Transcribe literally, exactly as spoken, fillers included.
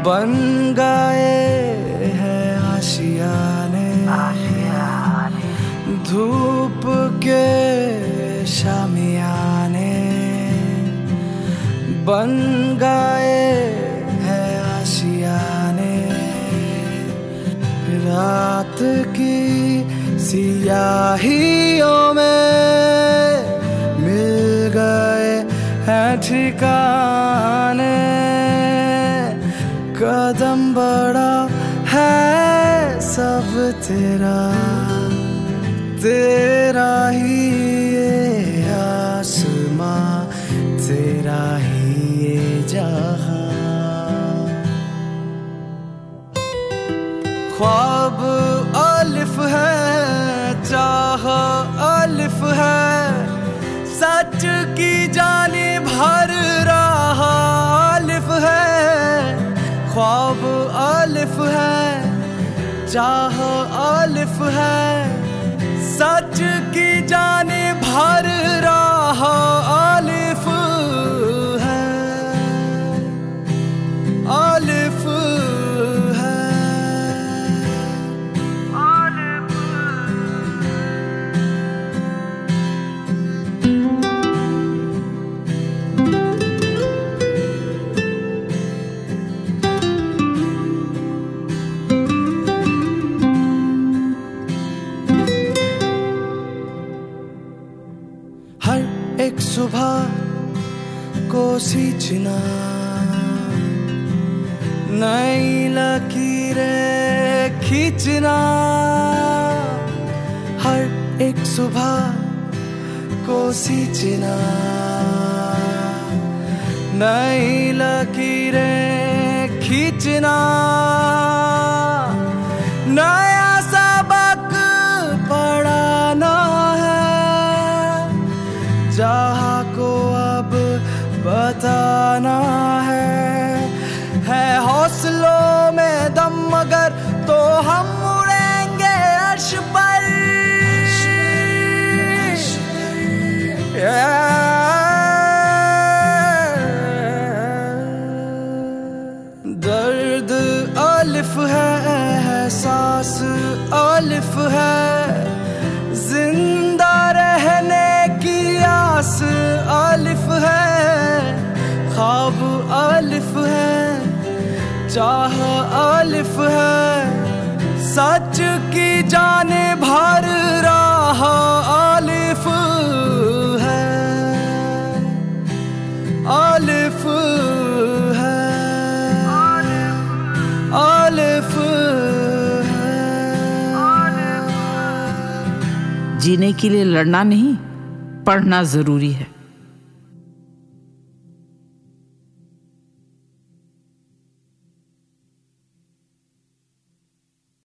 बन गए हैं आशियाने, धूप के शामियाने बन गए हैं आशियाने। रात की सियाहियों में मिल गए हैं ठिकाने। कदम बड़ा है सब तेरा, तेरा ही ये आसमां, तेरा ही ये जहां। ख्वाब अलिफ है, चाह अलिफ है, सच की जाने भर रहा अलिफ है। ख्वाब अलिफ है, चाह अलिफ है, सच की जाने भर रहा अलिफ है, अलिफ है, अलिफ। हर एक सुबह को सींचना, नई लकीरें खींचना। हर एक सुबह को सींचना, नई लकीरें खींचना। नया सबक पढ़ाना है, जहाँ को अब बताना है। है हौसलों में दम मगर तो हम उड़ेंगे अर्श पर। दर्द अलिफ है, एहसास अलिफ है, जिंदा रहने की आस अलिफ है। ख्वाब अलिफ है, चाह अलिफ है, सच की जाने भर रहा अलिफ है, अलिफ है, अलिफ है। जीने के लिए लड़ना नहीं, पढ़ना जरूरी है।